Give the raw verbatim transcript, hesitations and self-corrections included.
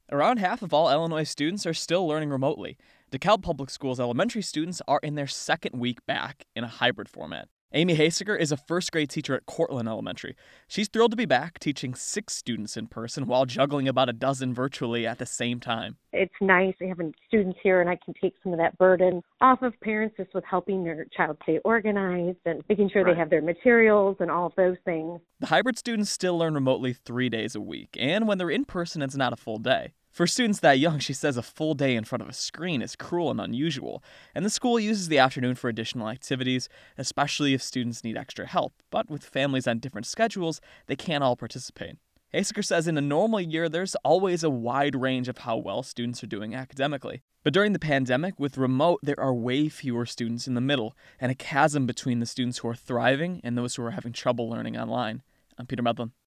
Around half of all Illinois students are still learning remotely. DeKalb Public Schools elementary students are in their second week back in a hybrid format. Amy Haseker is a first grade teacher at Cortland Elementary. She's thrilled to be back teaching six students in person while juggling about a dozen virtually at the same time. It's nice having students here, and I can take some of that burden off of parents just with helping their child stay organized and making sure Right. they have their materials and all of those things. The hybrid students still learn remotely three days a week, and when they're in person, it's not a full day. For students that young, she says a full day in front of a screen is cruel and unusual, and the school uses the afternoon for additional activities, especially if students need extra help. But with families on different schedules, they can't all participate. Haseker says in a normal year, there's always a wide range of how well students are doing academically. But during the pandemic, with remote, there are way fewer students in the middle, and a chasm between the students who are thriving and those who are having trouble learning online. I'm Peter Medlin.